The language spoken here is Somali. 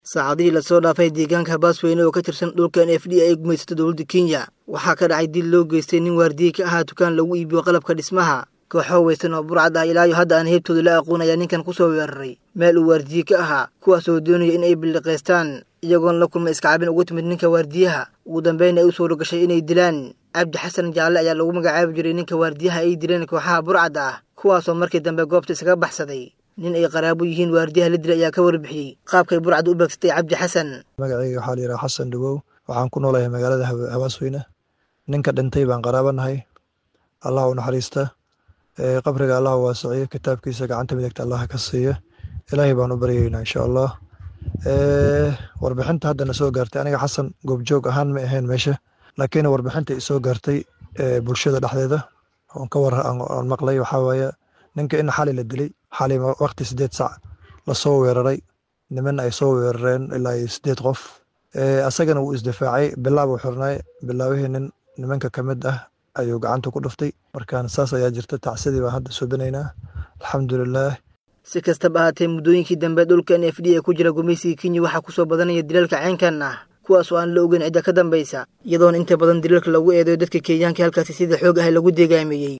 saacadihii la soo dhaafay deegaanka Baasweyne oo ka tirsan dhulka NFD ay gumaysato dowladda Kenya waxaa ka dhacay dil loo geystay nin waardiye ka ahaa dukaan lagu iibiyo qalabka dhismaha kooxo weysan oo burcad ah ilaa hadda aan heebtooda la aqoonaya ninkan ku soo weeraray meel uu waardiye ka ahaa kuwaas oo doonaya in ay biliqeystaan iyagoon la kulmay iska cabin ugu timid ninka waardiyaha ugu dambeyn ay u soo gashay inay dilaan Cabdi Xasan Jaalle ayaa lagu magacaabi jiray ninka waardiyaha ay dileen kooxaha burcad ah kuwaas oo markii dambe goobta isaga baxsaday nin ay qaraabo yihiin waardiyaha la dilay ayaa ka warbixiyay qaabkay burcad u beegsatay Cabdi Xasan magacayga waxa la yiraahdaa Xasan Dhagow waxaan ku noolahay magaalada Baasweyne ninka dhintay baan qaraabanahay Allah u naxariista qabriga Allah waasiyo kitaabkiisa gacanta midigta Allah ka siiyo Ilaahay baan u baryaynaa insha Allah warbixinta hadda soo gaartay aniga Xasan goobjoog ahaan ma ahayn meesha laakiin warbixinta soo gaartay bulshada dhexdeeda oo ka aan maqlay waxa weeye ninka in xalay la dilay xalay waqti 8 saac la soo weeraray niman ay soo weerareen ilaa 8 qof asagana uu isdifaacay bilaabo xirnay bilaawihii nimanka kamid ah ayuu gacanta ku dhuftay markaan saas ayaa jirta tacsidii baan hadda soo banaynaa alxamdulillah si kastaba ahaatee muddooyinkii dambe dhulka NFD ee ku jira gumaysiga Kenya waxaa ku soo badanaya dilalka caynkan ah kuwaas oo aan la ogeyn cidda ka dambaysa iyadoon inta badan dilalka lagu eedeeyo dadka Kenyaanka halkaas sida xoog ah lagu deegaameeyay